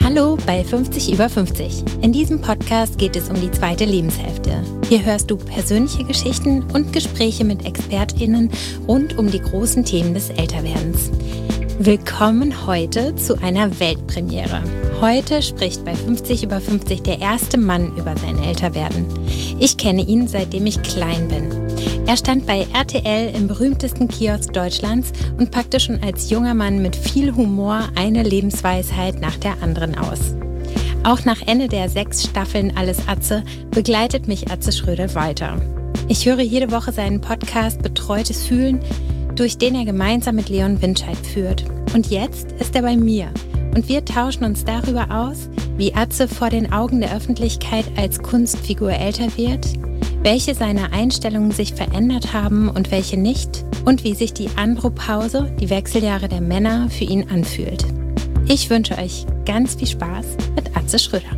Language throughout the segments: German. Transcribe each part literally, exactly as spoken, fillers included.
Hallo bei fünfzig über fünfzig. In diesem Podcast geht es um die zweite Lebenshälfte. Hier hörst du persönliche Geschichten und Gespräche mit ExpertInnen rund um die großen Themen des Älterwerdens. Willkommen heute zu einer Weltpremiere. Heute spricht bei fünfzig über fünfzig der erste Mann über sein Älterwerden. Ich kenne ihn, seitdem ich klein bin. Er stand bei R T L im berühmtesten Kiosk Deutschlands und packte schon als junger Mann mit viel Humor eine Lebensweisheit nach der anderen aus. Auch nach Ende der sechs Staffeln Alles Atze begleitet mich Atze Schröder weiter. Ich höre jede Woche seinen Podcast Betreutes Fühlen, durch den er gemeinsam mit Leon Winscheid führt. Und jetzt ist er bei mir und wir tauschen uns darüber aus, wie Atze vor den Augen der Öffentlichkeit als Kunstfigur älter wird, welche seine Einstellungen sich verändert haben und welche nicht und wie sich die Andropause, die Wechseljahre der Männer, für ihn anfühlt. Ich wünsche euch ganz viel Spaß mit Atze Schröder.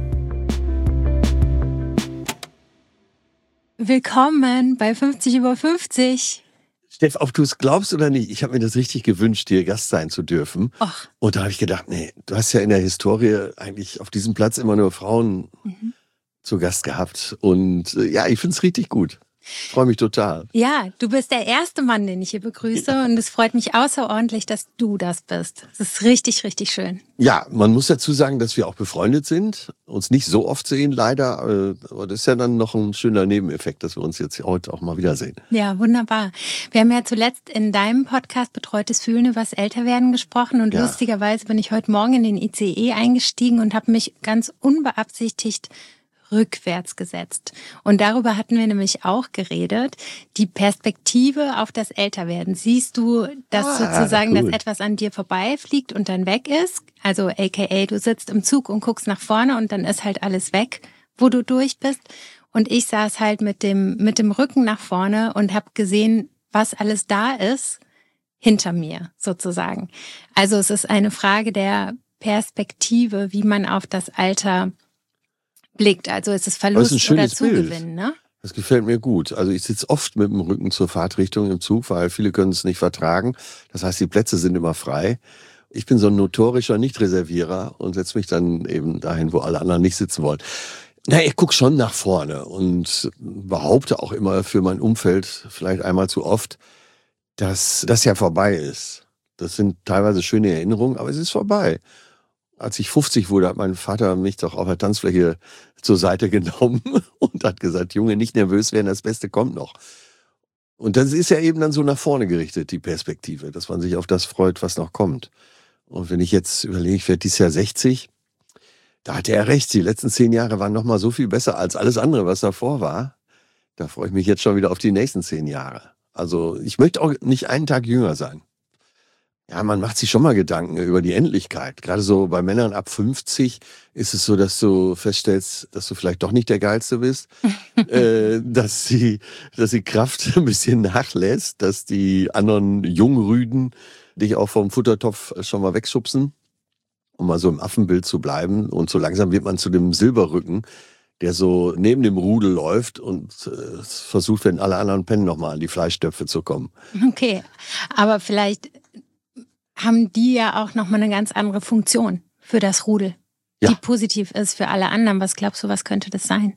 Willkommen bei fünfzig über fünfzig. Steff, ob du es glaubst oder nicht, ich habe mir das richtig gewünscht, hier Gast sein zu dürfen. Och. Und da habe ich gedacht, nee, du hast ja in der Historie eigentlich auf diesem Platz immer nur Frauen mhm. zu Gast gehabt. Und äh, ja, ich finde es richtig gut. Ich freue mich total. Ja, du bist der erste Mann, den ich hier begrüße. Ja. Und es freut mich außerordentlich, dass du das bist. Es ist richtig, richtig schön. Ja, man muss dazu sagen, dass wir auch befreundet sind. Uns nicht so oft sehen, leider. Aber das ist ja dann noch ein schöner Nebeneffekt, dass wir uns jetzt heute auch mal wiedersehen. Ja, wunderbar. Wir haben ja zuletzt in deinem Podcast Betreutes Fühlen über das Älterwerden gesprochen. Und ja. lustigerweise bin ich heute Morgen in den I C E eingestiegen und habe mich ganz unbeabsichtigt rückwärts gesetzt. Und darüber hatten wir nämlich auch geredet, die Perspektive auf das Älterwerden. Siehst du, dass ah, sozusagen cool. dass etwas an dir vorbeifliegt und dann weg ist? Also aka du sitzt im Zug und guckst nach vorne und dann ist halt alles weg, wo du durch bist. Und ich saß halt mit dem mit dem Rücken nach vorne und habe gesehen, was alles da ist, hinter mir sozusagen. Also es ist eine Frage der Perspektive, wie man auf das Alter blickt. Also ist es Verlust ist oder Zugewinn, ne? Das gefällt mir gut. Also ich sitze oft mit dem Rücken zur Fahrtrichtung im Zug, weil viele können es nicht vertragen. Das heißt, die Plätze sind immer frei. Ich bin so ein notorischer Nichtreservierer und setze mich dann eben dahin, wo alle anderen nicht sitzen wollen. Na, ich gucke schon nach vorne und behaupte auch immer für mein Umfeld, vielleicht einmal zu oft, dass das ja vorbei ist. Das sind teilweise schöne Erinnerungen, aber es ist vorbei. Als ich fünfzig wurde, hat mein Vater mich doch auf der Tanzfläche zur Seite genommen und hat gesagt, Junge, nicht nervös werden, das Beste kommt noch. Und das ist ja eben dann so nach vorne gerichtet, die Perspektive, dass man sich auf das freut, was noch kommt. Und wenn ich jetzt überlege, ich werde dieses Jahr sechzig, da hatte er recht, die letzten zehn Jahre waren noch mal so viel besser als alles andere, was davor war. Da freue ich mich jetzt schon wieder auf die nächsten zehn Jahre. Also ich möchte auch nicht einen Tag jünger sein. Ja, man macht sich schon mal Gedanken über die Endlichkeit. Gerade so bei Männern ab fünfzig ist es so, dass du feststellst, dass du vielleicht doch nicht der Geilste bist, äh, dass die, dass die Kraft ein bisschen nachlässt, dass die anderen Jungrüden dich auch vom Futtertopf schon mal wegschubsen, um mal so im Affenbild zu bleiben. Und so langsam wird man zu dem Silberrücken, der so neben dem Rudel läuft und äh, versucht, wenn alle anderen pennen, nochmal an die Fleischtöpfe zu kommen. Okay, aber vielleicht haben die ja auch nochmal eine ganz andere Funktion für das Rudel, ja. die positiv ist für alle anderen. Was glaubst du, was könnte das sein?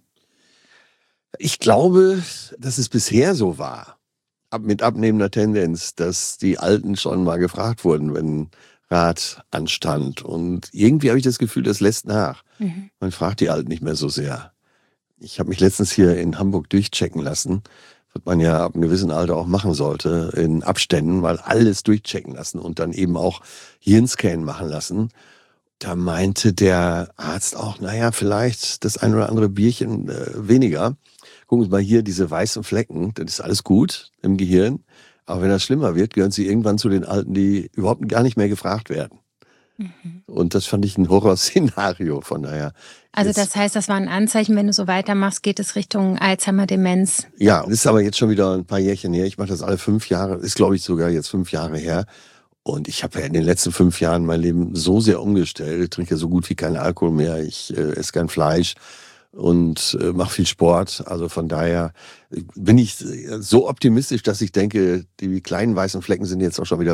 Ich glaube, dass es bisher so war, ab, mit abnehmender Tendenz, dass die Alten schon mal gefragt wurden, wenn Rat anstand. Und irgendwie habe ich das Gefühl, das lässt nach. Mhm. Man fragt die Alten nicht mehr so sehr. Ich habe mich letztens hier in Hamburg durchchecken lassen, was man ja ab einem gewissen Alter auch machen sollte, in Abständen, weil alles durchchecken lassen und dann eben auch Hirnscan machen lassen. Da meinte der Arzt auch, naja, vielleicht das ein oder andere Bierchen äh, weniger. Gucken Sie mal hier, diese weißen Flecken, das ist alles gut im Gehirn. Aber wenn das schlimmer wird, gehören Sie irgendwann zu den Alten, die überhaupt gar nicht mehr gefragt werden. Mhm. Und das fand ich ein Horrorszenario, von daher. Also das heißt, das war ein Anzeichen, wenn du so weitermachst, geht es Richtung Alzheimer-Demenz. Ja, das ist aber jetzt schon wieder ein paar Jährchen her. Ich mache das alle fünf Jahre, ist glaube ich sogar jetzt fünf Jahre her. Und ich habe ja in den letzten fünf Jahren mein Leben so sehr umgestellt. Ich trinke so gut wie keinen Alkohol mehr, ich äh, esse kein Fleisch und äh, mache viel Sport. Also von daher bin ich so optimistisch, dass ich denke, die kleinen weißen Flecken sind jetzt auch schon wieder weg.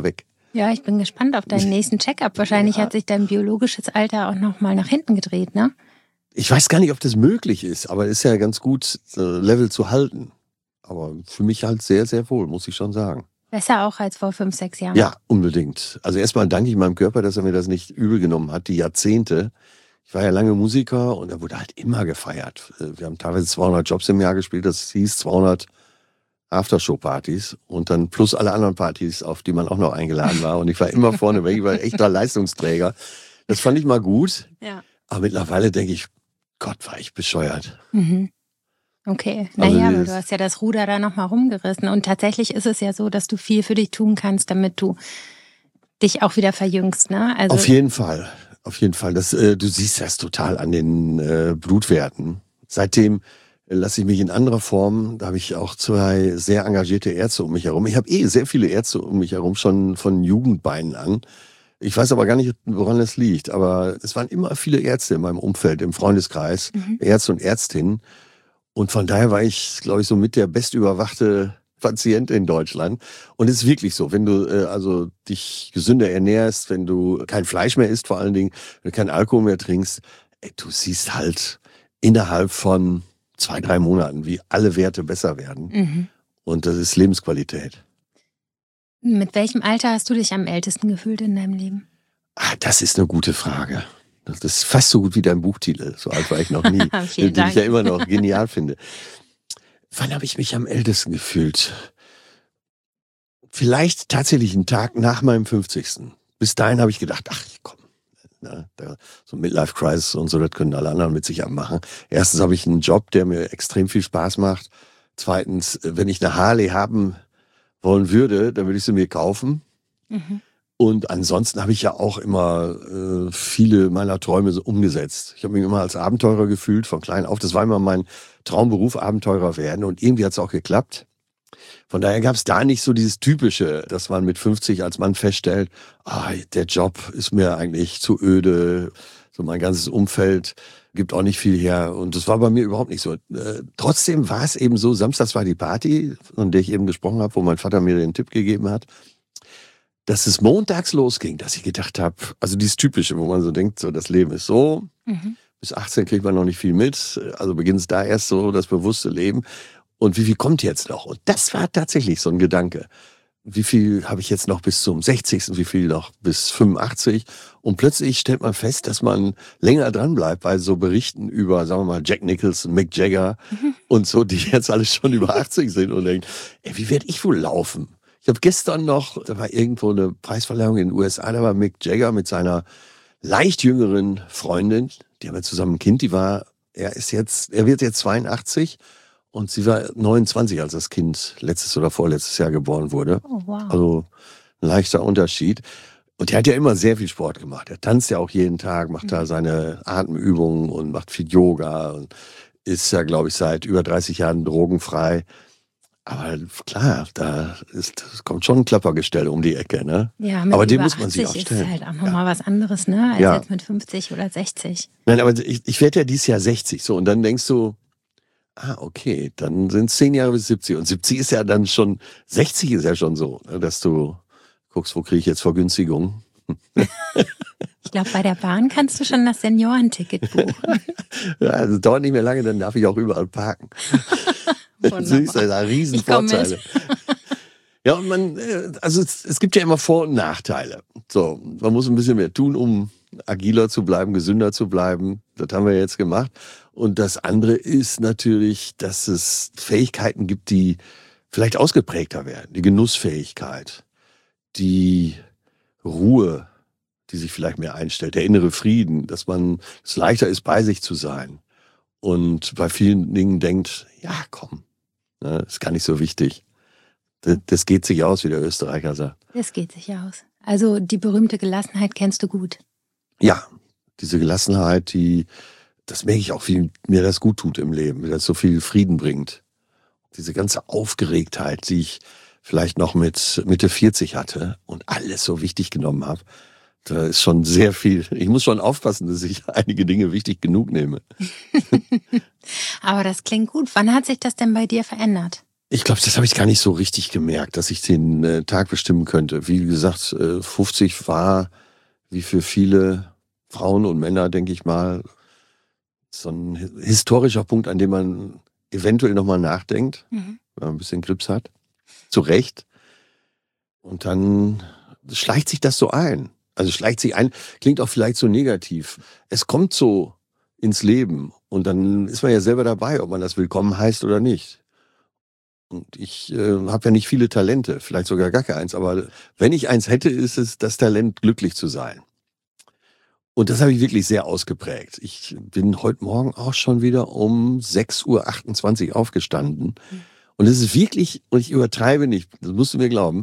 Ja, ich bin gespannt auf deinen nächsten Check-up. Wahrscheinlich ja. hat sich dein biologisches Alter auch nochmal nach hinten gedreht, ne? Ich weiß gar nicht, ob das möglich ist, aber es ist ja ganz gut, Level zu halten. Aber für mich halt sehr, sehr wohl, muss ich schon sagen. Besser auch als vor fünf, sechs Jahren. Ja, unbedingt. Also erstmal danke ich meinem Körper, dass er mir das nicht übel genommen hat, die Jahrzehnte. Ich war ja lange Musiker und da wurde halt immer gefeiert. Wir haben teilweise zweihundert Jobs im Jahr gespielt, das hieß zweihundert Aftershow-Partys und dann plus alle anderen Partys, auf die man auch noch eingeladen war. Und ich war immer vorne weg, ich war echter Leistungsträger. Das fand ich mal gut. Ja. Aber mittlerweile denke ich, Gott, war ich bescheuert. Mhm. Okay, naja, also aber du hast ja das Ruder da nochmal rumgerissen. Und tatsächlich ist es ja so, dass du viel für dich tun kannst, damit du dich auch wieder verjüngst, ne? Also auf jeden Fall, auf jeden Fall. Das, äh, du siehst das total an den äh, Blutwerten. Seitdem äh, lasse ich mich in anderer Form, da habe ich auch zwei sehr engagierte Ärzte um mich herum. Ich habe eh sehr viele Ärzte um mich herum, schon von Jugendbeinen an. Ich weiß aber gar nicht, woran das liegt. Aber es waren immer viele Ärzte in meinem Umfeld, im Freundeskreis, mhm. Ärzte und Ärztinnen. Und von daher war ich, glaube ich, so mit der bestüberwachte Patient in Deutschland. Und es ist wirklich so, wenn du äh, also dich gesünder ernährst, wenn du kein Fleisch mehr isst vor allen Dingen, wenn du keinen Alkohol mehr trinkst, ey, du siehst halt innerhalb von zwei, drei Monaten, wie alle Werte besser werden. Mhm. Und das ist Lebensqualität. Mit welchem Alter hast du dich am ältesten gefühlt in deinem Leben? Ah, das ist eine gute Frage. Das ist fast so gut wie dein Buchtitel. So alt war ich noch nie. Den Dank. Ich ja immer noch genial finde. Wann habe ich mich am ältesten gefühlt? Vielleicht tatsächlich einen Tag nach meinem fünfzigsten Bis dahin habe ich gedacht, ach komm, na, da, so Midlife Crisis und so, das können alle anderen mit sich abmachen. Erstens habe ich einen Job, der mir extrem viel Spaß macht. Zweitens, wenn ich eine Harley haben wollen würde, dann würde ich sie mir kaufen. Mhm. Und ansonsten habe ich ja auch immer äh, viele meiner Träume so umgesetzt. Ich habe mich immer als Abenteurer gefühlt, von klein auf. Das war immer mein Traumberuf, Abenteurer werden. Und irgendwie hat es auch geklappt. Von daher gab es da nicht so dieses Typische, dass man mit fünfzig als Mann feststellt, ah, der Job ist mir eigentlich zu öde. So mein ganzes Umfeld gibt auch nicht viel her. Und das war bei mir überhaupt nicht so. Äh, trotzdem war es eben so, samstags war die Party, von der ich eben gesprochen habe, wo mein Vater mir den Tipp gegeben hat, dass es montags losging, dass ich gedacht habe, also dieses Typische, wo man so denkt, so das Leben ist so, mhm. bis achtzehn kriegt man noch nicht viel mit, also beginnt es da erst so das bewusste Leben und wie viel kommt jetzt noch? Und das war tatsächlich so ein Gedanke. Wie viel habe ich jetzt noch bis zum sechzigsten Wie viel noch bis fünfundachtzig Und plötzlich stellt man fest, dass man länger dran bleibt bei so Berichten über, sagen wir mal, Jack Nicholson, Mick Jagger mhm. und so, die jetzt alle schon über achtzig sind und denken, ey, wie werde ich wohl laufen? Ich habe gestern noch, da war irgendwo eine Preisverleihung in den U S A, da war Mick Jagger mit seiner leicht jüngeren Freundin, die haben ja zusammen ein Kind, die war, er ist jetzt, er wird jetzt zweiundachtzig und sie war neunundzwanzig, als das Kind letztes oder vorletztes Jahr geboren wurde. Oh, wow. Also ein leichter Unterschied. Und er hat ja immer sehr viel Sport gemacht. Er tanzt ja auch jeden Tag, macht mhm. da seine Atemübungen und macht viel Yoga und ist ja, glaube ich, seit über dreißig Jahren drogenfrei. Aber klar, da ist, es kommt schon ein Klappergestell um die Ecke, ne? Ja, mit aber dem dem muss man sich auch stellen. Ist halt auch nochmal ja. was anderes, ne? Als ja. jetzt mit fünfzig oder sechzig. Nein, aber ich, ich werde ja dieses Jahr sechzig, so, und dann denkst du, ah, okay, dann sind es zehn Jahre bis siebzig. Und siebzig ist ja dann schon, sechzig ist ja schon so, ne, dass du guckst, wo kriege ich jetzt Vergünstigung? Ich glaube, bei der Bahn kannst du schon das Seniorenticket buchen. Ja, also dauert nicht mehr lange, dann darf ich auch überall parken. Das ist ein Riesenvorteile. Ja, und man, also es, es gibt ja immer Vor- und Nachteile. So, man muss ein bisschen mehr tun, um agiler zu bleiben, gesünder zu bleiben. Das haben wir jetzt gemacht. Und das andere ist natürlich, dass es Fähigkeiten gibt, die vielleicht ausgeprägter werden. Die Genussfähigkeit, die Ruhe, die sich vielleicht mehr einstellt, der innere Frieden, dass man es leichter ist, bei sich zu sein. Und bei vielen Dingen denkt, ja, komm, ne, ist gar nicht so wichtig. Das, das geht sich aus, wie der Österreicher sagt. Das geht sich aus. Also die berühmte Gelassenheit kennst du gut. Ja, diese Gelassenheit, die, das merke ich auch, wie mir das gut tut im Leben, wie das so viel Frieden bringt. Diese ganze Aufgeregtheit, die ich vielleicht noch mit Mitte vierzig hatte und alles so wichtig genommen habe. Da ist schon sehr viel. Ich muss schon aufpassen, dass ich einige Dinge wichtig genug nehme. Aber das klingt gut. Wann hat sich das denn bei dir verändert? Ich glaube, das habe ich gar nicht so richtig gemerkt, dass ich den äh, Tag bestimmen könnte. Wie gesagt, äh, fünfzig war, wie für viele Frauen und Männer, denke ich mal, so ein historischer Punkt, an dem man eventuell nochmal nachdenkt, mhm. wenn man ein bisschen Grips hat. Zu Recht. Und dann schleicht sich das so ein. Also schleicht sich ein, klingt auch vielleicht so negativ. Es kommt so ins Leben und dann ist man ja selber dabei, ob man das willkommen heißt oder nicht. Und ich äh, habe ja nicht viele Talente, vielleicht sogar gar keins, aber wenn ich eins hätte, ist es das Talent, glücklich zu sein. Und das habe ich wirklich sehr ausgeprägt. Ich bin heute Morgen auch schon wieder um sechs Uhr achtundzwanzig aufgestanden. Mhm. Und es ist wirklich, und ich übertreibe nicht, das musst du mir glauben,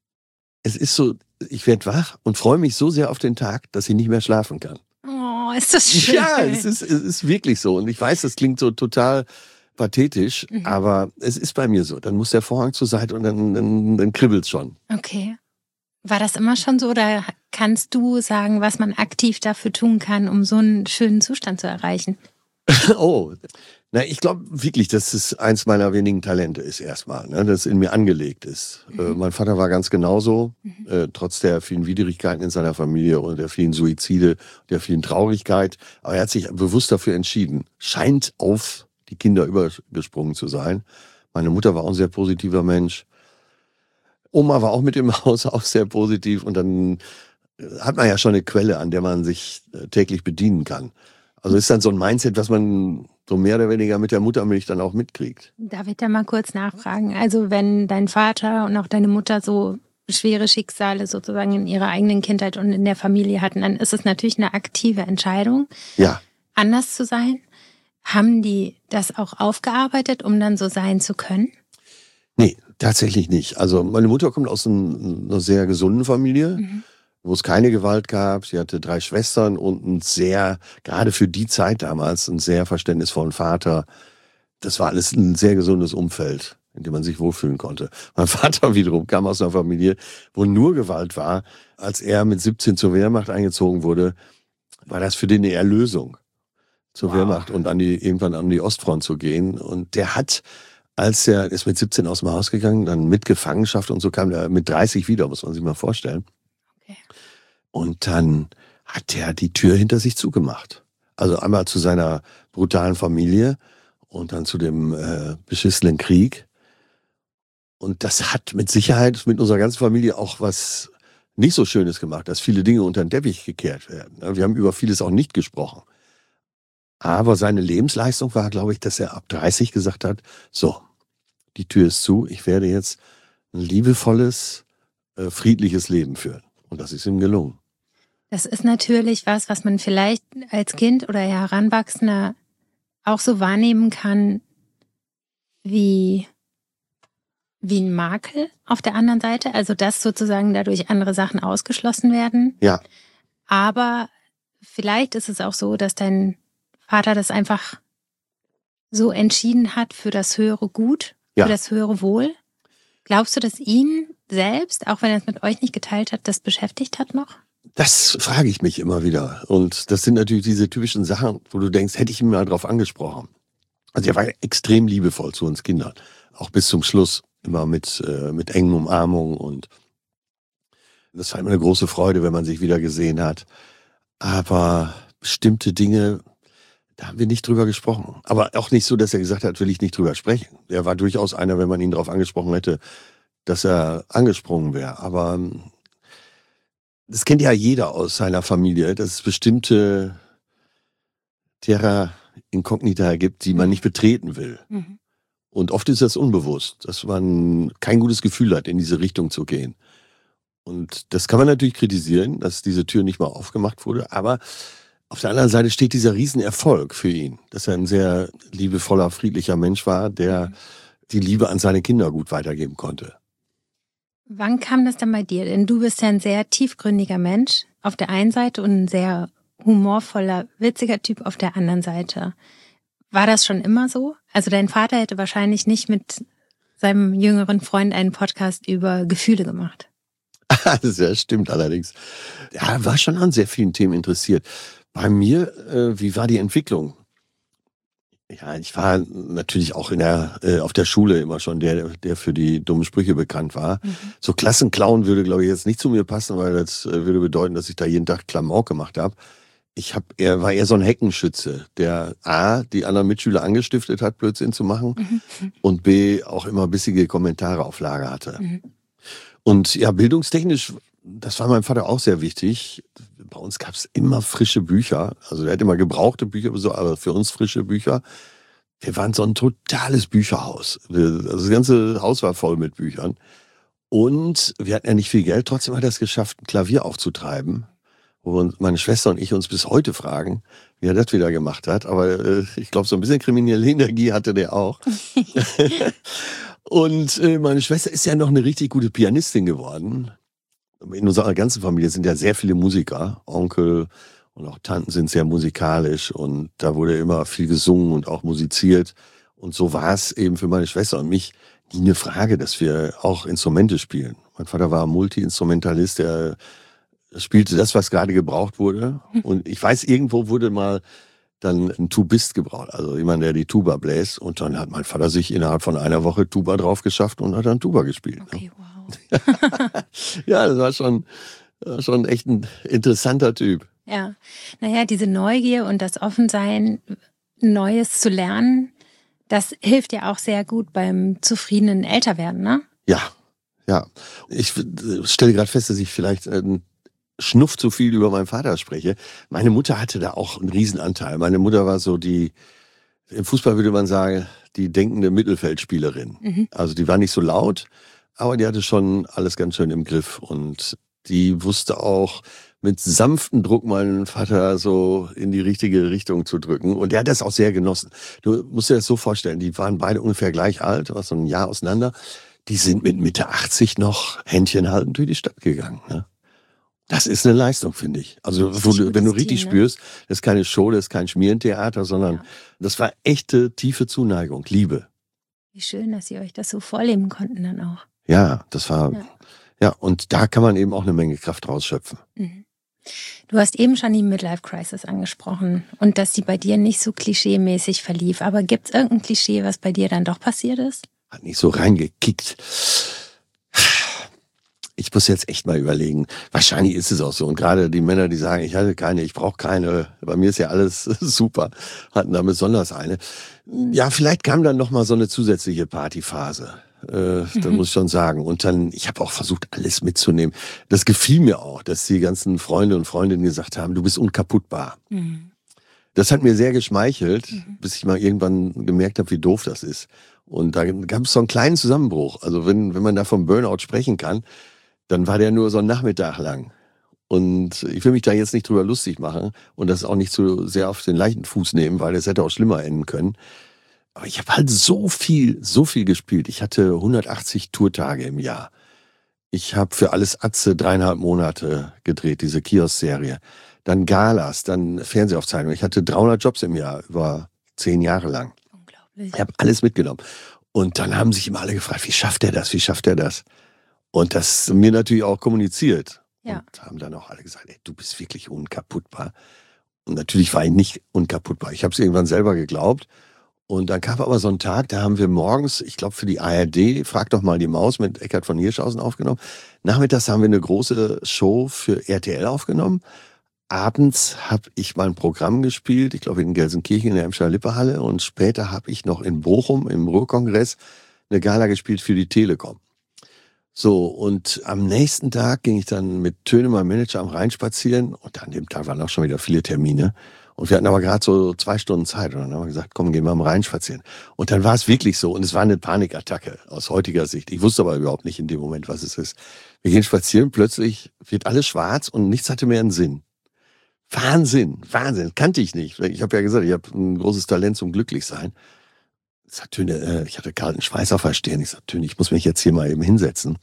es ist so, ich werde wach und freue mich so sehr auf den Tag, dass ich nicht mehr schlafen kann. Oh, ist das schön. Ja, es ist, es ist wirklich so. Und ich weiß, das klingt so total pathetisch, mhm. aber es ist bei mir so. Dann muss der Vorhang zur Seite und dann, dann, dann kribbelt's schon. Okay. War das immer schon so oder kannst du sagen, was man aktiv dafür tun kann, um so einen schönen Zustand zu erreichen? Oh, na, ich glaube wirklich, dass es eins meiner wenigen Talente ist erstmal, ne, dass es in mir angelegt ist. Mhm. Äh, mein Vater war ganz genauso, mhm. äh, trotz der vielen Widrigkeiten in seiner Familie und der vielen Suizide, der vielen Traurigkeit. Aber er hat sich bewusst dafür entschieden. Scheint auf die Kinder übergesprungen zu sein. Meine Mutter war auch ein sehr positiver Mensch. Oma war auch mit im Haus auch sehr positiv. Und dann hat man ja schon eine Quelle, an der man sich täglich bedienen kann. Also ist dann so ein Mindset, was man so mehr oder weniger mit der Muttermilch dann auch mitkriegt. Darf ich da mal kurz nachfragen? Also wenn dein Vater und auch deine Mutter so schwere Schicksale sozusagen in ihrer eigenen Kindheit und in der Familie hatten, dann ist es natürlich eine aktive Entscheidung, ja. anders zu sein. Haben die das auch aufgearbeitet, um dann so sein zu können? Nee, tatsächlich nicht. Also meine Mutter kommt aus ein, einer sehr gesunden Familie, mhm. wo es keine Gewalt gab. Sie hatte drei Schwestern und einen sehr, gerade für die Zeit damals, einen sehr verständnisvollen Vater. Das war alles ein sehr gesundes Umfeld, in dem man sich wohlfühlen konnte. Mein Vater wiederum kam aus einer Familie, wo nur Gewalt war. Als er mit siebzehn zur Wehrmacht eingezogen wurde, war das für den eine Erlösung, zur wow. Wehrmacht und an die, irgendwann an die Ostfront zu gehen. Und der hat, als er ist mit siebzehn aus dem Haus gegangen, dann mit Gefangenschaft und so kam er mit dreißig wieder, muss man sich mal vorstellen. Okay. Und dann hat er die Tür hinter sich zugemacht. Also einmal zu seiner brutalen Familie und dann zu dem äh, beschissenen Krieg. Und das hat mit Sicherheit mit unserer ganzen Familie auch was nicht so Schönes gemacht, dass viele Dinge unter den Teppich gekehrt werden. Wir haben über vieles auch nicht gesprochen. Aber seine Lebensleistung war, glaube ich, dass er ab dreißig gesagt hat, so, die Tür ist zu, ich werde jetzt ein liebevolles, äh, friedliches Leben führen. Und das ist ihm gelungen. Das ist natürlich was, was man vielleicht als Kind oder Heranwachsender auch so wahrnehmen kann, wie, wie ein Makel auf der anderen Seite. Also, dass sozusagen dadurch andere Sachen ausgeschlossen werden. Ja. Aber vielleicht ist es auch so, dass dein Vater das einfach so entschieden hat für das höhere Gut, ja. für das höhere Wohl. Glaubst du, dass ihn selbst, auch wenn er es mit euch nicht geteilt hat, das beschäftigt hat noch? Das frage ich mich immer wieder. Und das sind natürlich diese typischen Sachen, wo du denkst, hätte ich ihn mal drauf angesprochen. Also er war extrem liebevoll zu uns Kindern. Auch bis zum Schluss. Immer mit, äh, mit engen Umarmungen. Und das war immer eine große Freude, wenn man sich wieder gesehen hat. Aber bestimmte Dinge, da haben wir nicht drüber gesprochen. Aber auch nicht so, dass er gesagt hat, will ich nicht drüber sprechen. Er war durchaus einer, wenn man ihn darauf angesprochen hätte, dass er angesprungen wäre. Aber das kennt ja jeder aus seiner Familie, dass es bestimmte Terra Incognita gibt, die man nicht betreten will. Mhm. Und oft ist das unbewusst, dass man kein gutes Gefühl hat, in diese Richtung zu gehen. Und das kann man natürlich kritisieren, dass diese Tür nicht mal aufgemacht wurde. Aber auf der anderen Seite steht dieser Riesenerfolg für ihn, dass er ein sehr liebevoller, friedlicher Mensch war, der die Liebe an seine Kinder gut weitergeben konnte. Wann kam das dann bei dir? Denn du bist ja ein sehr tiefgründiger Mensch auf der einen Seite und ein sehr humorvoller, witziger Typ auf der anderen Seite. War das schon immer so? Also dein Vater hätte wahrscheinlich nicht mit seinem jüngeren Freund einen Podcast über Gefühle gemacht. Das stimmt allerdings. Er war schon an sehr vielen Themen interessiert. Bei mir, äh, wie war die Entwicklung? Ja, ich war natürlich auch in der, äh, auf der Schule immer schon der, der für die dummen Sprüche bekannt war. Mhm. So Klassenclown würde, glaube ich, jetzt nicht zu mir passen, weil das äh, würde bedeuten, dass ich da jeden Tag Klamauk gemacht habe. Ich hab, er war eher so ein Heckenschütze, der A, die anderen Mitschüler angestiftet hat, Blödsinn zu machen, mhm. und B, auch immer bissige Kommentare auf Lager hatte. Mhm. Und ja, bildungstechnisch, das war meinem Vater auch sehr wichtig. Bei uns gab es immer frische Bücher. Also er hat immer gebrauchte Bücher, aber für uns frische Bücher. Wir waren so ein totales Bücherhaus. Also das ganze Haus war voll mit Büchern. Und wir hatten ja nicht viel Geld. Trotzdem hat er es geschafft, ein Klavier aufzutreiben. Wo meine Schwester und ich uns bis heute fragen, wie er das wieder gemacht hat. Aber äh, ich glaube, so ein bisschen kriminelle Energie hatte der auch. Und äh, meine Schwester ist ja noch eine richtig gute Pianistin geworden. In unserer ganzen Familie sind ja sehr viele Musiker. Onkel und auch Tanten sind sehr musikalisch. Und da wurde immer viel gesungen und auch musiziert. Und so war es eben für meine Schwester und mich nie eine Frage, dass wir auch Instrumente spielen. Mein Vater war Multi-Instrumentalist, der spielte das, was gerade gebraucht wurde. Und ich weiß, irgendwo wurde mal dann ein Tubist gebraucht, also jemand, der die Tuba bläst. Und dann hat mein Vater sich innerhalb von einer Woche Tuba drauf geschafft und hat dann Tuba gespielt. Okay, wow. Ja, das war schon, war schon echt ein interessanter Typ. Ja, naja, diese Neugier und das Offensein, Neues zu lernen, das hilft ja auch sehr gut beim zufriedenen Älterwerden, ne? Ja, ja. Ich stelle gerade fest, dass ich vielleicht einen Schnuff zu viel über meinen Vater spreche. Meine Mutter hatte da auch einen Riesenanteil. Meine Mutter war so die, im Fußball würde man sagen, die denkende Mittelfeldspielerin. Mhm. Also die war nicht so laut, aber die hatte schon alles ganz schön im Griff. Und die wusste auch mit sanftem Druck meinen Vater so in die richtige Richtung zu drücken. Und der hat das auch sehr genossen. Du musst dir das so vorstellen, die waren beide ungefähr gleich alt, war so ein Jahr auseinander. Die sind mit Mitte achtzig noch Händchen haltend durch die Stadt gegangen. Ne? Das ist eine Leistung, finde ich. Also wo du, wenn du richtig Team, ne? spürst, das ist keine Show, das ist kein Schmierentheater, sondern ja. das war echte, tiefe Zuneigung, Liebe. Wie schön, dass ihr euch das so vorleben konnten dann auch. Ja, das war, ja, ja und da kann man eben auch eine Menge Kraft rausschöpfen. Mhm. Du hast eben schon die Midlife-Crisis angesprochen und dass die bei dir nicht so klischeemäßig verlief. Aber gibt es irgendein Klischee, was bei dir dann doch passiert ist? Hat nicht so reingekickt. Ich muss jetzt echt mal überlegen. Wahrscheinlich ist es auch so. Und gerade die Männer, die sagen, ich hatte keine, ich brauche keine, bei mir ist ja alles super, hatten da besonders eine. Ja, vielleicht kam dann noch mal so eine zusätzliche Partyphase. Äh, mhm. Das muss ich schon sagen. Und dann, ich habe auch versucht, alles mitzunehmen. Das gefiel mir auch, dass die ganzen Freunde und Freundinnen gesagt haben, du bist unkaputtbar. Mhm. Das hat mir sehr geschmeichelt, mhm. bis ich mal irgendwann gemerkt habe, wie doof das ist. Und da gab es so einen kleinen Zusammenbruch. Also wenn, wenn man da vom Burnout sprechen kann, dann war der nur so ein Nachmittag lang. Und ich will mich da jetzt nicht drüber lustig machen und das auch nicht zu sehr auf den leichten Fuß nehmen, weil es hätte auch schlimmer enden können. Aber ich habe halt so viel, so viel gespielt. Ich hatte hundertachtzig Tourtage im Jahr. Ich habe für Alles Atze dreieinhalb Monate gedreht, diese Kiosk-Serie. Dann Galas, dann Fernsehaufzeichnungen. Ich hatte dreihundert Jobs im Jahr, über zehn Jahre lang. Unglaublich. Ich habe alles mitgenommen. Und dann haben sich immer alle gefragt, wie schafft er das, wie schafft er das? Und das mir natürlich auch kommuniziert. Ja. Und haben dann auch alle gesagt, ey, du bist wirklich unkaputtbar. Und natürlich war ich nicht unkaputtbar. Ich habe es irgendwann selber geglaubt. Und dann kam aber so ein Tag, da haben wir morgens, ich glaube für die A R D, Frag doch mal die Maus mit Eckhard von Hirschhausen aufgenommen. Nachmittags haben wir eine große Show für R T L aufgenommen. Abends habe ich mein Programm gespielt, ich glaube in Gelsenkirchen in der Emscher Lippe-Halle. Und später habe ich noch in Bochum im Ruhrkongress eine Gala gespielt für die Telekom. So, und am nächsten Tag ging ich dann mit Töne, meinem Manager, am Rhein spazieren. Und an dem Tag waren auch schon wieder viele Termine. Und wir hatten aber gerade so zwei Stunden Zeit. Und dann haben wir gesagt, komm, gehen wir am Rhein spazieren. Und dann war es wirklich so. Und es war eine Panikattacke aus heutiger Sicht. Ich wusste aber überhaupt nicht in dem Moment, was es ist. Wir gehen spazieren, plötzlich wird alles schwarz und nichts hatte mehr einen Sinn. Wahnsinn, Wahnsinn. Kannte ich nicht. Ich habe ja gesagt, ich habe ein großes Talent zum Glücklichsein. Ich sagte, Töne, äh, ich hatte kalten Schweiß auf der Stirn. Ich sagte, Töne, ich muss mich jetzt hier mal eben hinsetzen.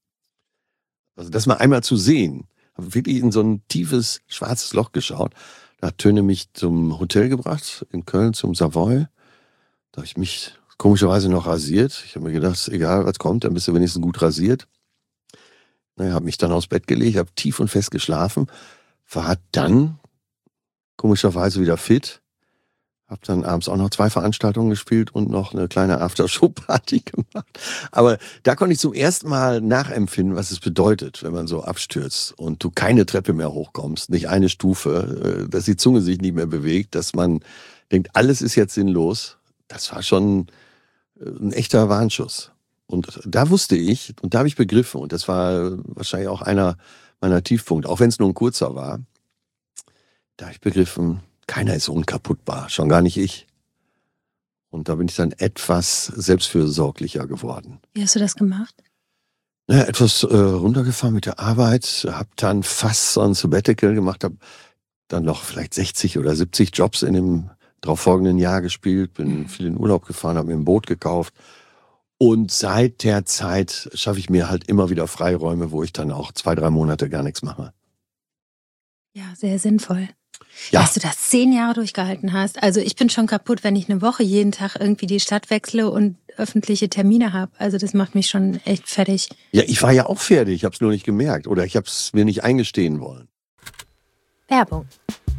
Also das mal einmal zu sehen. Habe wirklich in so ein tiefes, schwarzes Loch geschaut. Da hat Töne mich zum Hotel gebracht, in Köln, zum Savoy. Da habe ich mich komischerweise noch rasiert. Ich habe mir gedacht, egal was kommt, dann bist du wenigstens gut rasiert. Naja, habe mich dann aufs Bett gelegt, habe tief und fest geschlafen. War dann komischerweise wieder fit. Hab dann abends auch noch zwei Veranstaltungen gespielt und noch eine kleine Aftershow-Party gemacht. Aber da konnte ich zum ersten Mal nachempfinden, was es bedeutet, wenn man so abstürzt und du keine Treppe mehr hochkommst, nicht eine Stufe, dass die Zunge sich nicht mehr bewegt, dass man denkt, alles ist jetzt sinnlos. Das war schon ein echter Warnschuss. Und da wusste ich, und da habe ich begriffen, und das war wahrscheinlich auch einer meiner Tiefpunkte, auch wenn es nur ein kurzer war, da habe ich begriffen, keiner ist unkaputtbar, schon gar nicht ich. Und da bin ich dann etwas selbstfürsorglicher geworden. Wie hast du das gemacht? Naja, etwas äh, runtergefahren mit der Arbeit, habe dann fast so ein Sabbatical gemacht, habe dann noch vielleicht sechzig oder siebzig Jobs in dem darauffolgenden Jahr gespielt, bin mhm. viel in Urlaub gefahren, habe mir ein Boot gekauft. Und seit der Zeit schaffe ich mir halt immer wieder Freiräume, wo ich dann auch zwei, drei Monate gar nichts mache. Ja, sehr sinnvoll. Ja. Dass du das zehn Jahre durchgehalten hast. Also ich bin schon kaputt, wenn ich eine Woche jeden Tag irgendwie die Stadt wechsle und öffentliche Termine habe. Also das macht mich schon echt fertig. Ja, ich war ja auch fertig, ich habe es nur nicht gemerkt oder ich habe es mir nicht eingestehen wollen. Werbung.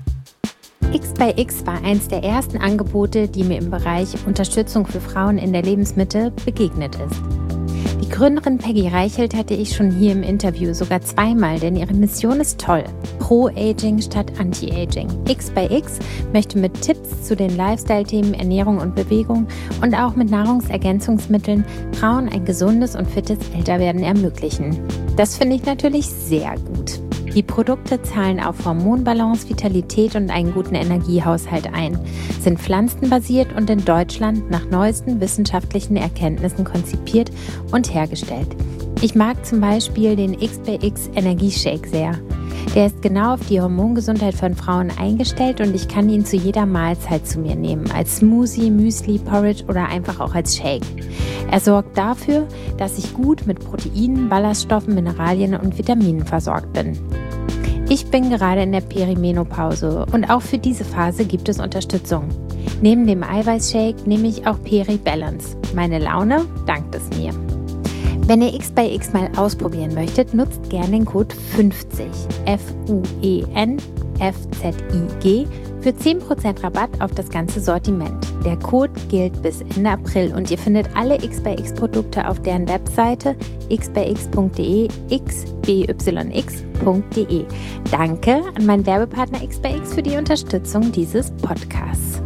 X by X war eins der ersten Angebote, die mir im Bereich Unterstützung für Frauen in der Lebensmitte begegnet ist. Die Gründerin Peggy Reichelt hatte ich schon hier im Interview, sogar zweimal, denn ihre Mission ist toll. Pro-Aging statt Anti-Aging. X by X möchte mit Tipps zu den Lifestyle-Themen Ernährung und Bewegung und auch mit Nahrungsergänzungsmitteln Frauen ein gesundes und fittes Älterwerden ermöglichen. Das finde ich natürlich sehr gut. Die Produkte zahlen auf Hormonbalance, Vitalität und einen guten Energiehaushalt ein, sind pflanzenbasiert und in Deutschland nach neuesten wissenschaftlichen Erkenntnissen konzipiert und hergestellt. Ich mag zum Beispiel den X by X Energieshake sehr. Der ist genau auf die Hormongesundheit von Frauen eingestellt und ich kann ihn zu jeder Mahlzeit zu mir nehmen, als Smoothie, Müsli, Porridge oder einfach auch als Shake. Er sorgt dafür, dass ich gut mit Proteinen, Ballaststoffen, Mineralien und Vitaminen versorgt bin. Ich bin gerade in der Perimenopause und auch für diese Phase gibt es Unterstützung. Neben dem Eiweißshake nehme ich auch Peri Balance. Meine Laune dankt es mir. Wenn ihr X by X mal ausprobieren möchtet, nutzt gerne den Code fünfzig, F U E N F Z I G, für zehn Prozent Rabatt auf das ganze Sortiment. Der Code gilt bis Ende April und ihr findet alle X by X Produkte auf deren Webseite x by x punkt de, x b y x punkt de. Danke an meinen Werbepartner X by X für die Unterstützung dieses Podcasts.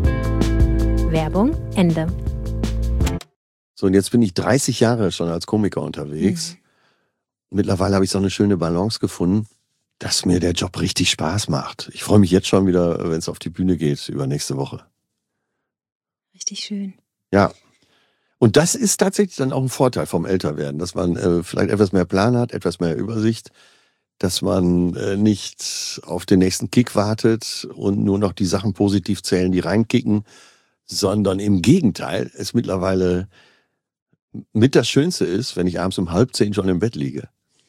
Werbung Ende. So, und jetzt bin ich dreißig Jahre schon als Komiker unterwegs. Mhm. Mittlerweile habe ich so eine schöne Balance gefunden, dass mir der Job richtig Spaß macht. Ich freue mich jetzt schon wieder, wenn es auf die Bühne geht, übernächste Woche. Richtig schön. Ja. Und das ist tatsächlich dann auch ein Vorteil vom Älterwerden, dass man äh, vielleicht etwas mehr Plan hat, etwas mehr Übersicht, dass man äh, nicht auf den nächsten Kick wartet und nur noch die Sachen positiv zählen, die reinkicken, sondern im Gegenteil, es mittlerweile mit das Schönste ist, wenn ich abends um halb zehn schon im Bett liege.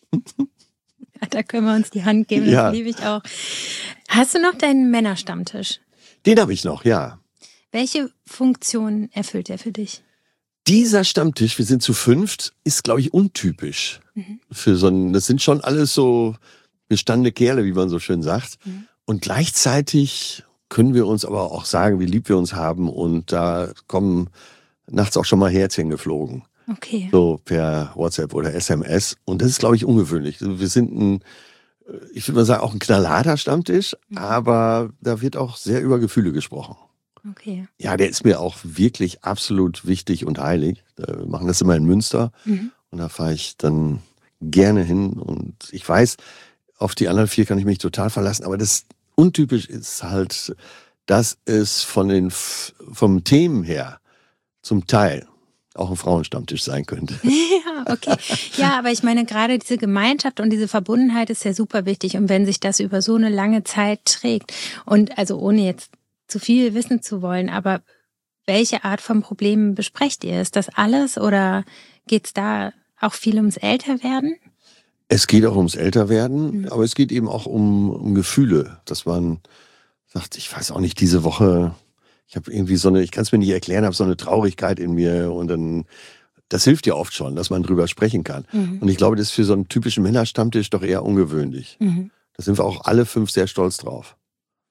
Ja, da können wir uns die Hand geben, das ja. Liebe ich auch. Hast du noch deinen Männerstammtisch? Den habe ich noch, ja. Welche Funktion erfüllt er für dich? Dieser Stammtisch, wir sind zu fünft, ist, glaube ich, untypisch. Mhm. Für so ein, das sind schon alles so gestandene Kerle, wie man so schön sagt. Mhm. Und gleichzeitig können wir uns aber auch sagen, wie lieb wir uns haben. Und da kommen nachts auch schon mal Herzchen geflogen. Okay. So per WhatsApp oder S M S. Und das ist, glaube ich, ungewöhnlich. Wir sind ein, ich würde mal sagen, auch ein knallharter Stammtisch, mhm. aber da wird auch sehr über Gefühle gesprochen. Okay. Ja, der ist mir auch wirklich absolut wichtig und heilig. Wir machen das immer in Münster mhm. und da fahre ich dann gerne hin. Und ich weiß, auf die anderen vier kann ich mich total verlassen, aber das untypisch ist halt, dass es von den, vom Themen her zum Teil auch ein Frauenstammtisch sein könnte. Ja, okay. Ja, aber ich meine, gerade diese Gemeinschaft und diese Verbundenheit ist ja super wichtig. Und wenn sich das über so eine lange Zeit trägt und also ohne jetzt zu viel wissen zu wollen, aber welche Art von Problemen besprecht ihr? Ist das alles oder geht es da auch viel ums Älterwerden? Es geht auch ums Älterwerden, mhm. aber es geht eben auch um, um Gefühle, dass man sagt, ich weiß auch nicht, diese Woche, ich habe irgendwie so eine, ich kann es mir nicht erklären, habe so eine Traurigkeit in mir und dann, das hilft ja oft schon, dass man drüber sprechen kann. Mhm. Und ich glaube, das ist für so einen typischen Männerstammtisch doch eher ungewöhnlich. Mhm. Da sind wir auch alle fünf sehr stolz drauf.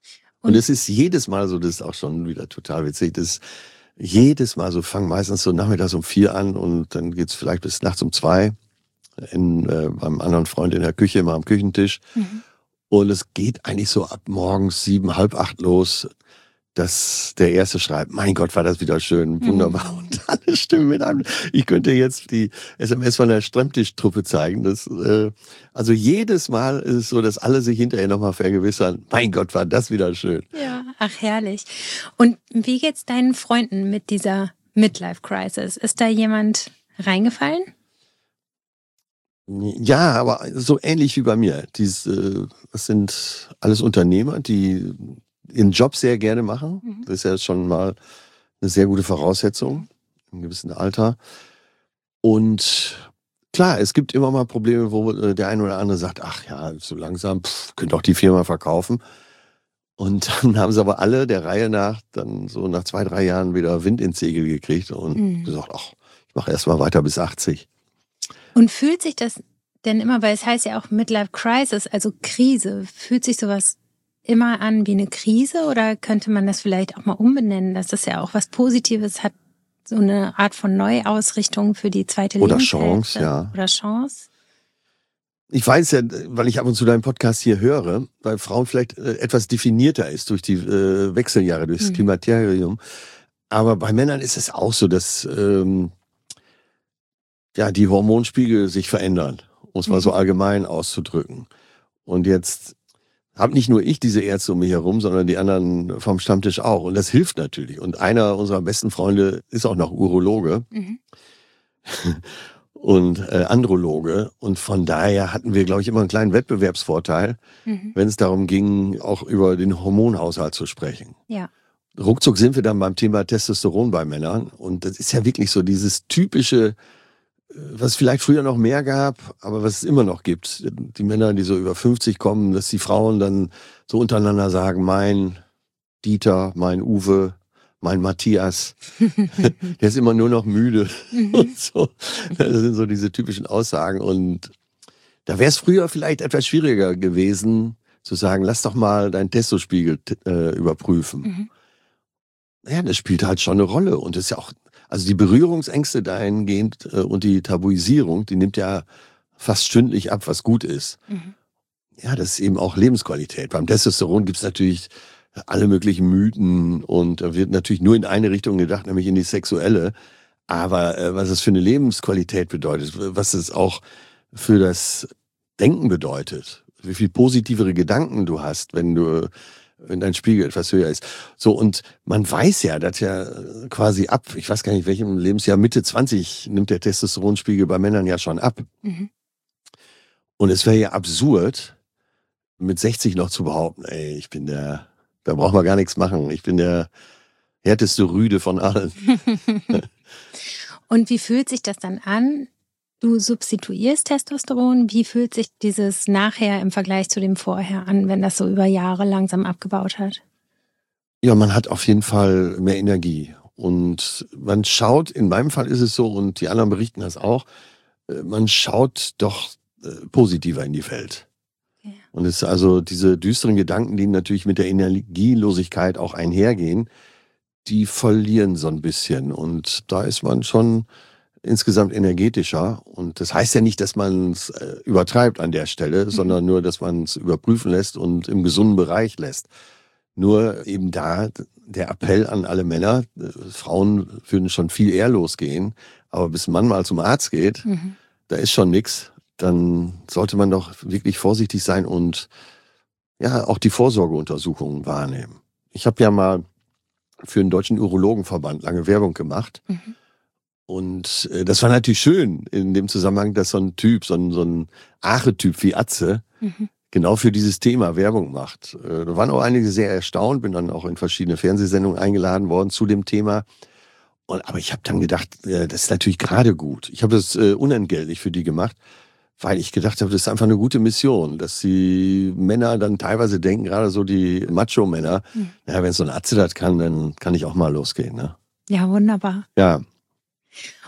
Und es ist jedes Mal so, das ist auch schon wieder total witzig, das ist jedes Mal so, fangen meistens so nachmittags um vier an und dann geht's vielleicht bis nachts um zwei in, äh, beim anderen Freund in der Küche, immer am Küchentisch. Mhm. Und es geht eigentlich so ab morgens sieben, halb acht los, dass der Erste schreibt, mein Gott, war das wieder schön, wunderbar. Mhm. Und alle stimmen mit einem. Ich könnte jetzt die S M S von der Stammtischtruppe zeigen. Das, äh, also jedes Mal ist es so, dass alle sich hinterher nochmal vergewissern, mein Gott, war das wieder schön. Ja, ach herrlich. Und wie geht's deinen Freunden mit dieser Midlife-Crisis? Ist da jemand reingefallen? Ja, aber so ähnlich wie bei mir. Dies, äh, das sind alles Unternehmer, die ihren Job sehr gerne machen. Mhm. Das ist ja schon mal eine sehr gute Voraussetzung im gewissen Alter. Und klar, es gibt immer mal Probleme, wo der eine oder andere sagt, ach ja, so langsam, pff, könnt auch die Firma verkaufen. Und dann haben sie aber alle der Reihe nach dann so nach zwei, drei Jahren wieder Wind ins Segel gekriegt und mhm. gesagt, ach, ich mache erst mal weiter bis achtzig. Und fühlt sich das denn immer, weil es heißt ja auch Midlife Crisis, also Krise, fühlt sich sowas immer an wie eine Krise oder könnte man das vielleicht auch mal umbenennen, dass das ja auch was Positives hat, so eine Art von Neuausrichtung für die zweite Lebenshälfte? Oder Chance, ja. Oder Chance? Ich weiß ja, weil ich ab und zu deinen Podcast hier höre, weil Frauen vielleicht etwas definierter ist durch die äh, Wechseljahre, durch das mhm. Klimakterium. Aber bei Männern ist es auch so, dass ähm, ja die Hormonspiegel sich verändern, um es mal mhm. so allgemein auszudrücken. Und jetzt habe nicht nur ich diese Ärzte um mich herum, sondern die anderen vom Stammtisch auch. Und das hilft natürlich. Und einer unserer besten Freunde ist auch noch Urologe mhm. und äh, Androloge. Und von daher hatten wir, glaube ich, immer einen kleinen Wettbewerbsvorteil, mhm. wenn es darum ging, auch über den Hormonhaushalt zu sprechen. Ja. Ruckzuck sind wir dann beim Thema Testosteron bei Männern. Und das ist ja wirklich so dieses typische, was es vielleicht früher noch mehr gab, aber was es immer noch gibt. Die Männer, die so über fünfzig kommen, dass die Frauen dann so untereinander sagen, mein Dieter, mein Uwe, mein Matthias, der ist immer nur noch müde. Und so. Das sind so diese typischen Aussagen. Und da wäre es früher vielleicht etwas schwieriger gewesen, zu sagen, lass doch mal deinen Testospiegel äh, überprüfen. Mhm. Ja, das spielt halt schon eine Rolle. Und das ist ja auch, also die Berührungsängste dahingehend äh, und die Tabuisierung, die nimmt ja fast stündlich ab, was gut ist. Mhm. Ja, das ist eben auch Lebensqualität. Beim Testosteron gibt es natürlich alle möglichen Mythen und da wird natürlich nur in eine Richtung gedacht, nämlich in die sexuelle. Aber äh, was es für eine Lebensqualität bedeutet, was es auch für das Denken bedeutet, wie viel positivere Gedanken du hast, wenn du wenn dein Spiegel etwas höher ist. So, und man weiß ja, dass ja quasi ab, ich weiß gar nicht, welchem Lebensjahr, Mitte zwanzig nimmt der Testosteronspiegel bei Männern ja schon ab. Mhm. Und es wäre ja absurd, mit sechzig noch zu behaupten, ey, ich bin der, da braucht man gar nichts machen, ich bin der härteste Rüde von allen. Und wie fühlt sich das dann an? Du substituierst Testosteron. Wie fühlt sich dieses nachher im Vergleich zu dem vorher an, wenn das so über Jahre langsam abgebaut hat? Ja, man hat auf jeden Fall mehr Energie. Und man schaut, in meinem Fall ist es so, und die anderen berichten das auch, man schaut doch positiver in die Welt. Ja. Und es ist also diese düsteren Gedanken, die natürlich mit der Energielosigkeit auch einhergehen, die verlieren so ein bisschen. Und da ist man schon insgesamt energetischer. Und das heißt ja nicht, dass man es äh, übertreibt an der Stelle, mhm. sondern nur, dass man es überprüfen lässt und im gesunden Bereich lässt. Nur eben da der Appell an alle Männer, äh, Frauen würden schon viel eher losgehen, aber bis ein Mann mal zum Arzt geht, mhm. da ist schon nix, dann sollte man doch wirklich vorsichtig sein und ja auch die Vorsorgeuntersuchungen wahrnehmen. Ich habe ja mal für den Deutschen Urologenverband lange Werbung gemacht. Mhm. Und äh, das war natürlich schön in dem Zusammenhang, dass so ein Typ, so ein, so ein Archetyp wie Atze, mhm. genau für dieses Thema Werbung macht. Äh, da waren auch einige sehr erstaunt, bin dann auch in verschiedene Fernsehsendungen eingeladen worden zu dem Thema. Und, aber ich habe dann gedacht, äh, das ist natürlich gerade gut. Ich habe das äh, unentgeltlich für die gemacht, weil ich gedacht habe, das ist einfach eine gute Mission, dass die Männer dann teilweise denken, gerade so die Macho-Männer, mhm. naja, wenn so ein Atze das kann, dann kann ich auch mal losgehen. Ne? Ja, wunderbar. Ja.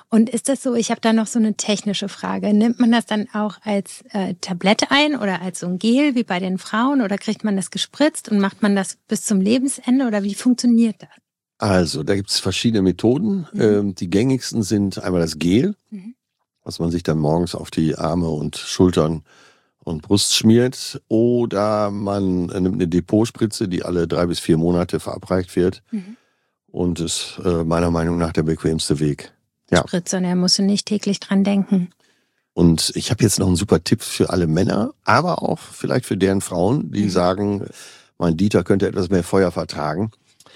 Und ist das so, ich habe da noch so eine technische Frage, nimmt man das dann auch als äh, Tablette ein oder als so ein Gel wie bei den Frauen oder kriegt man das gespritzt und macht man das bis zum Lebensende oder wie funktioniert das? Also, da gibt es verschiedene Methoden. Mhm. Ähm, die gängigsten sind einmal das Gel, mhm. was man sich dann morgens auf die Arme und Schultern und Brust schmiert. Oder man nimmt eine Depotspritze, die alle drei bis vier Monate verabreicht wird. Mhm. Und ist äh, meiner Meinung nach der bequemste Weg. Ja. Spritze, da musst du nicht täglich dran denken. Und ich habe jetzt noch einen super Tipp für alle Männer, aber auch vielleicht für deren Frauen, die mhm. sagen, mein Dieter könnte etwas mehr Feuer vertragen.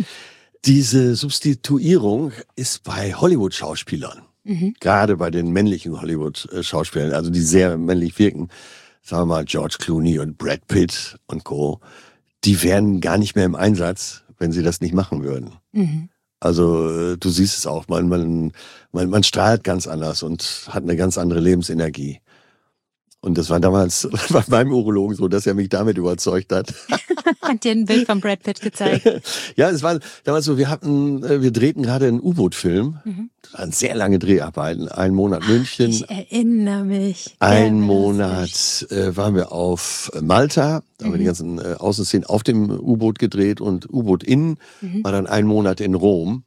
Diese Substituierung ist bei Hollywood-Schauspielern, mhm. gerade bei den männlichen Hollywood-Schauspielern, also die sehr männlich wirken, sagen wir mal George Clooney und Brad Pitt und Co., die wären gar nicht mehr im Einsatz, wenn sie das nicht machen würden. Mhm. Also du siehst es auch, man, man, man, man strahlt ganz anders und hat eine ganz andere Lebensenergie. Und das war damals bei meinem Urologen so, dass er mich damit überzeugt hat. Hat dir ein Bild von Brad Pitt gezeigt? Ja, es war damals so, wir hatten, wir drehten gerade einen U-Boot-Film. Mhm. Das waren sehr lange Dreharbeiten. Einen Monat München. Ich erinnere mich. Ein Monat äh, waren wir auf Malta. Da haben mhm. wir die ganzen äh, Außenszenen auf dem U-Boot gedreht und U-Boot innen mhm. war dann ein Monat in Rom.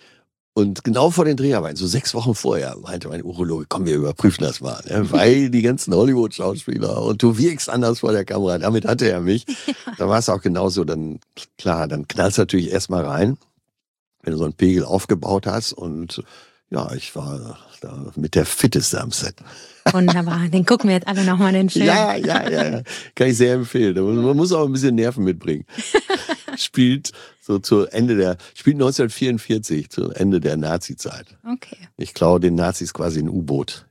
Und genau vor den Dreharbeiten, so sechs Wochen vorher, meinte mein Urologe, komm, wir überprüfen das mal. Ne? Weil die ganzen Hollywood-Schauspieler und du wirkst anders vor der Kamera, damit hatte er mich. Ja. Da war es auch genauso, dann klar, dann knallst du natürlich erstmal rein, wenn du so einen Pegel aufgebaut hast. Und ja, ich war da mit der Fitteste am Set. Wunderbar, den gucken wir jetzt alle nochmal, den Film. Ja, ja, ja, ja, kann ich sehr empfehlen. Man muss auch ein bisschen Nerven mitbringen. Spielt so zu Ende der, spielt neunzehnhundertvierundvierzig, zu Ende der Nazi-Zeit. Okay. Ich klaue den Nazis quasi ein U-Boot.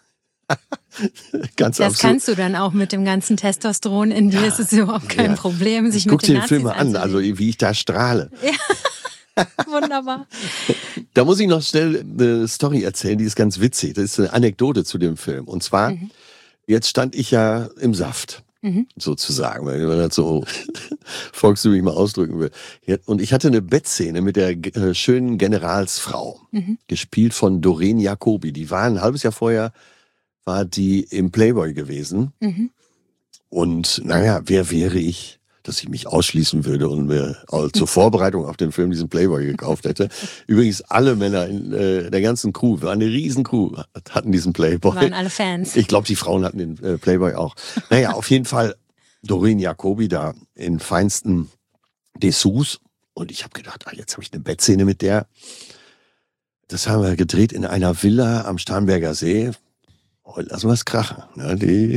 Ganz das absurd. Kannst du dann auch mit dem ganzen Testosteron in dir, ja, ist es überhaupt kein ja. Problem, sich Guck mit den dir den Nazis Film an, also wie ich da strahle. Ja. Wunderbar. Da muss ich noch schnell eine Story erzählen, die ist ganz witzig. Das ist eine Anekdote zu dem Film. Und zwar, mhm. jetzt stand ich ja im Saft. Mhm. Sozusagen, wenn man das so volkstümlich mal ausdrücken will. Und ich hatte eine Bettszene mit der äh, schönen Generalsfrau, mhm. gespielt von Doreen Jacobi. Die war ein halbes Jahr vorher, war die im Playboy gewesen. Mhm. Und naja, wer wäre ich, dass ich mich ausschließen würde und mir zur Vorbereitung auf den Film diesen Playboy gekauft hätte. Übrigens alle Männer in äh, der ganzen Crew, war eine riesen Crew, hatten diesen Playboy. Waren alle Fans. Ich glaube, die Frauen hatten den äh, Playboy auch. Naja, auf jeden Fall Doreen Jacobi da in feinsten Dessous. Und ich habe gedacht, ah, jetzt habe ich eine Bettszene mit der. Das haben wir gedreht in einer Villa am Starnberger See. Oh, lassen wir es krachen. Ne? Die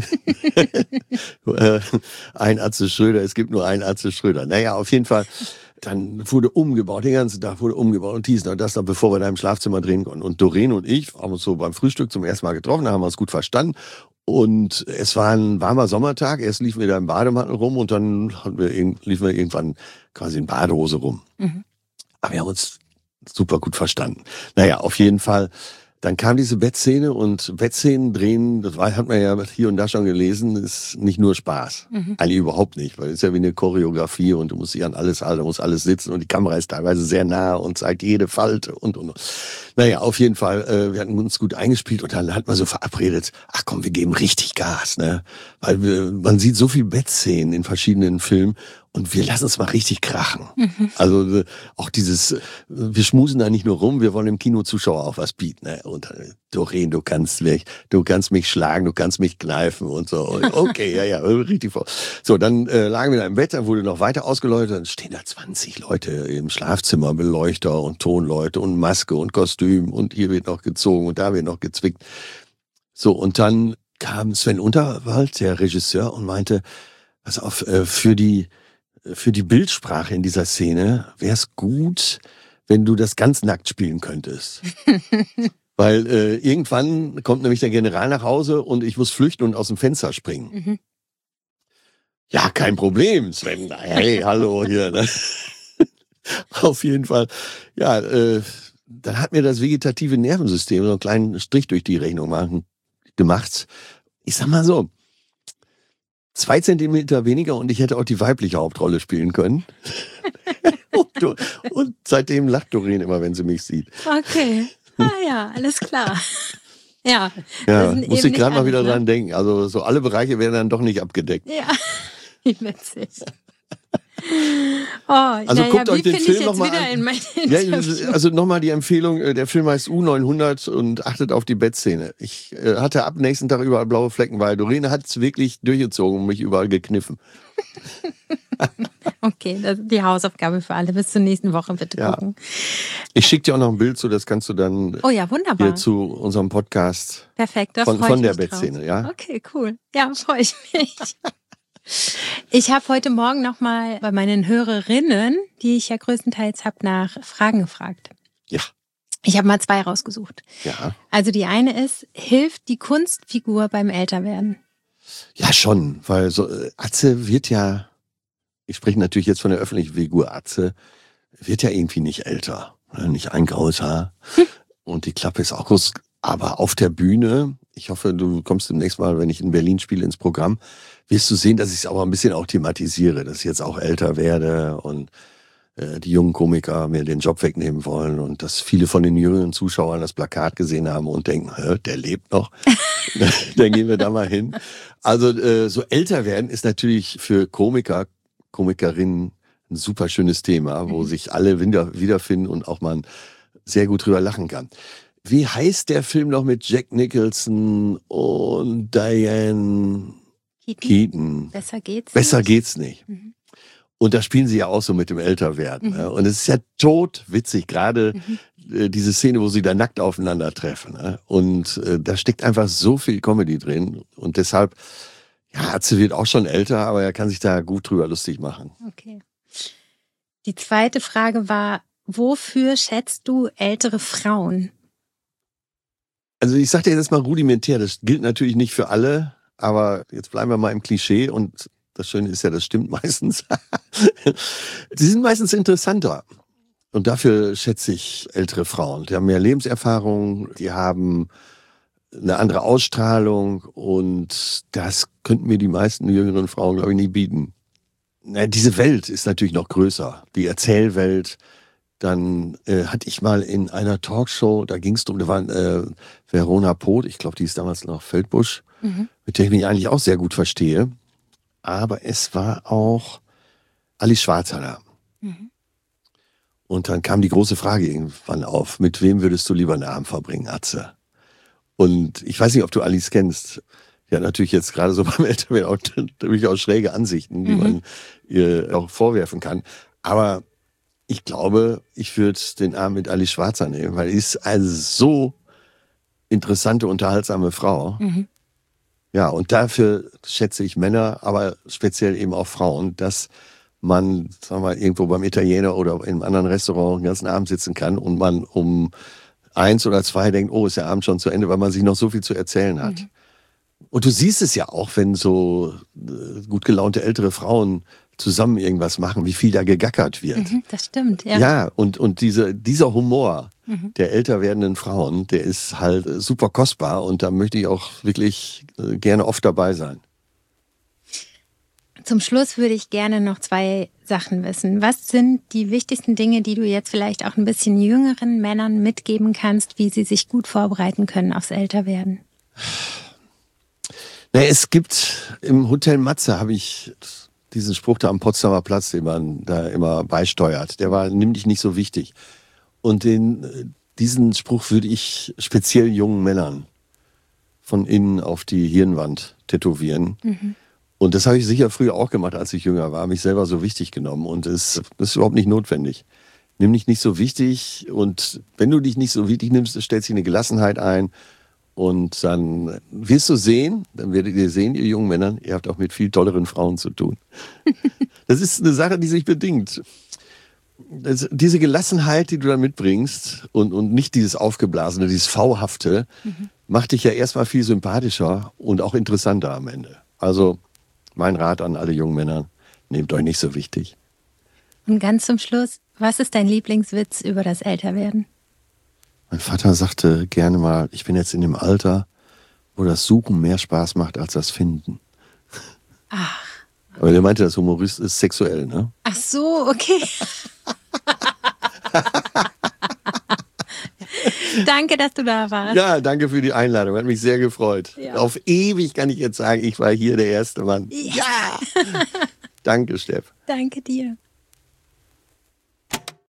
ein Atze Schröder, es gibt nur einen Atze Schröder. Naja, auf jeden Fall, dann wurde umgebaut, den ganzen Tag wurde umgebaut und dies und das, dann, bevor wir da im Schlafzimmer drehen konnten. Und Doreen und ich haben uns so beim Frühstück zum ersten Mal getroffen, da haben wir uns gut verstanden. Und es war ein warmer Sommertag, erst liefen wir da im Bademantel rum und dann hatten wir, liefen wir irgendwann quasi in Badehose rum. Mhm. Aber wir haben uns super gut verstanden. Naja, auf jeden Fall. Dann kam diese Bettszene und Bettszenen drehen, das war, hat man ja hier und da schon gelesen, ist nicht nur Spaß. Mhm. Eigentlich überhaupt nicht, weil es ist ja wie eine Choreografie und du musst dich an alles halten, du musst alles sitzen und die Kamera ist teilweise sehr nah und zeigt jede Falte und, und, und. Naja, auf jeden Fall, äh, wir hatten uns gut eingespielt und dann hat man so verabredet, ach komm, wir geben richtig Gas, ne? Weil wir, man sieht so viel Bettszenen in verschiedenen Filmen. Und wir lassen es mal richtig krachen. Mhm. Also auch dieses, wir schmusen da nicht nur rum, wir wollen dem Kinozuschauer auch was bieten. Ne? Und Doreen, du kannst mich, du kannst mich schlagen, du kannst mich kneifen und so. Okay, ja, ja, richtig vor. So, dann äh, lagen wir da im Bett, dann wurde noch weiter ausgeleuchtet, dann stehen da zwanzig Leute im Schlafzimmer, Beleuchter und Tonleute und Maske und Kostüm und hier wird noch gezogen und da wird noch gezwickt. So, und dann kam Sven Unterwald, der Regisseur, und meinte, pass auf, äh, für die Für die Bildsprache in dieser Szene wäre es gut, wenn du das ganz nackt spielen könntest. Weil äh, irgendwann kommt nämlich der General nach Hause und ich muss flüchten und aus dem Fenster springen. Mhm. Ja, kein Problem, Sven. Hey, hallo hier. Ne? Auf jeden Fall. Ja, äh, dann hat mir das vegetative Nervensystem so einen kleinen Strich durch die Rechnung machen, gemacht. Ich sag mal so, Zwei Zentimeter weniger und ich hätte auch die weibliche Hauptrolle spielen können. und, und seitdem lacht Doreen immer, wenn sie mich sieht. Okay. Ah ja, alles klar. Ja, ja muss ich gerade mal wieder ne? dran denken. Also so alle Bereiche werden dann doch nicht abgedeckt. Ja, wie witzig. Oh, also ja, guckt ja, euch den Film nochmal an. Ja, also nochmal die Empfehlung, der Film heißt U neunhundert und achtet auf die Bettszene. Ich äh, hatte ab nächsten Tag überall blaue Flecken, weil Doreen hat es wirklich durchgezogen und mich überall gekniffen. Okay, das ist die Hausaufgabe für alle. Bis zur nächsten Woche bitte ja. gucken. Ich schicke dir auch noch ein Bild zu, das kannst du dann oh ja, wunderbar. hier zu unserem Podcast Perfekt, da von, freu von ich der mich Bettszene. drauf. Ja? Okay, cool. Ja, freue ich mich. Ich habe heute Morgen nochmal bei meinen Hörerinnen, die ich ja größtenteils habe, nach Fragen gefragt. Ja. Ich habe mal zwei rausgesucht. Ja. Also die eine ist, hilft die Kunstfigur beim Älterwerden? Ja, schon, weil so Atze wird ja, ich spreche natürlich jetzt von der öffentlichen Figur, Atze wird ja irgendwie nicht älter. Nicht ein graues Haar hm. und die Klappe ist auch groß. Aber auf der Bühne, ich hoffe, du kommst demnächst mal, wenn ich in Berlin spiele, ins Programm, wirst du sehen, dass ich es aber ein bisschen auch thematisiere, dass ich jetzt auch älter werde und äh, die jungen Komiker mir den Job wegnehmen wollen und dass viele von den jüngeren Zuschauern das Plakat gesehen haben und denken, hä, der lebt noch. Dann gehen wir da mal hin. Also äh, so älter werden ist natürlich für Komiker, Komikerinnen ein super schönes Thema, wo mhm. sich alle wieder, wiederfinden und auch man sehr gut drüber lachen kann. Wie heißt der Film noch mit Jack Nicholson und Diane Keaton? Keaton. Besser geht's Besser nicht. geht's nicht. Mhm. Und da spielen sie ja auch so mit dem Älterwerden. Mhm. Ne? Und es ist ja totwitzig, gerade mhm. äh, diese Szene, wo sie da nackt aufeinandertreffen. Ne? Und äh, da steckt einfach so viel Comedy drin. Und deshalb, ja, Atze wird auch schon älter, aber er kann sich da gut drüber lustig machen. Okay. Die zweite Frage war, wofür schätzt du ältere Frauen? Also ich sag dir jetzt mal rudimentär, das gilt natürlich nicht für alle, aber jetzt bleiben wir mal im Klischee und das Schöne ist ja, das stimmt meistens. Sie sind meistens interessanter und dafür schätze ich ältere Frauen. Die haben mehr Lebenserfahrung, die haben eine andere Ausstrahlung und das könnten mir die meisten jüngeren Frauen, glaube ich, nicht bieten. Na, diese Welt ist natürlich noch größer, die Erzählwelt. Dann äh, hatte ich mal in einer Talkshow, da ging es drum, da war äh, Verona Poth, ich glaube, die ist damals noch Feldbusch, mhm. mit der ich mich eigentlich auch sehr gut verstehe. Aber es war auch Alice Schwarzer. Mhm. Und dann kam die große Frage irgendwann auf, mit wem würdest du lieber einen Abend verbringen, Atze? Und ich weiß nicht, ob du Alice kennst. Ja, natürlich jetzt gerade so beim Älterwerden auch durchaus schräge Ansichten, die mhm. man ihr auch vorwerfen kann. Aber ich glaube, ich würde den Abend mit Alice Schwarzer nehmen, weil sie ist eine so interessante, unterhaltsame Frau. Mhm. Ja, und dafür schätze ich Männer, aber speziell eben auch Frauen, dass man, sagen wir mal, irgendwo beim Italiener oder in einem anderen Restaurant den ganzen Abend sitzen kann und man um eins oder zwei denkt, oh, ist der Abend schon zu Ende, weil man sich noch so viel zu erzählen hat. Mhm. Und du siehst es ja auch, wenn so gut gelaunte ältere Frauen zusammen irgendwas machen, wie viel da gegackert wird. Mhm, das stimmt, ja. Ja, und, und diese, dieser Humor mhm. der älter werdenden Frauen, der ist halt super kostbar und da möchte ich auch wirklich gerne oft dabei sein. Zum Schluss würde ich gerne noch zwei Sachen wissen. Was sind die wichtigsten Dinge, die du jetzt vielleicht auch ein bisschen jüngeren Männern mitgeben kannst, wie sie sich gut vorbereiten können aufs Älterwerden? Na, es gibt im Hotel Matze, habe ich diesen Spruch da am Potsdamer Platz, den man da immer beisteuert, der war nämlich nicht so wichtig. Und den, diesen Spruch würde ich speziell jungen Männern von innen auf die Hirnwand tätowieren. Mhm. Und das habe ich sicher früher auch gemacht, als ich jünger war, mich selber so wichtig genommen. Und es ist überhaupt nicht notwendig. Nimm dich nicht so wichtig und wenn du dich nicht so wichtig nimmst, stellt sich eine Gelassenheit ein. Und dann wirst du sehen, dann werdet ihr sehen, ihr jungen Männern, ihr habt auch mit viel tolleren Frauen zu tun. Das ist eine Sache, die sich bedingt. Das, diese Gelassenheit, die du dann mitbringst und, und nicht dieses Aufgeblasene, dieses V-hafte, mhm. macht dich ja erstmal viel sympathischer und auch interessanter am Ende. Also mein Rat an alle jungen Männer, nehmt euch nicht so wichtig. Und ganz zum Schluss, was ist dein Lieblingswitz über das Älterwerden? Mein Vater sagte gerne mal, ich bin jetzt in dem Alter, wo das Suchen mehr Spaß macht als das Finden. Ach. Aber der meinte, das Humorist ist sexuell, ne? Ach so, okay. Danke, dass du da warst. Ja, danke für die Einladung. Hat mich sehr gefreut. Ja. Auf ewig kann ich jetzt sagen, ich war hier der erste Mann. Ja! Ja. Danke, Steff. Danke dir.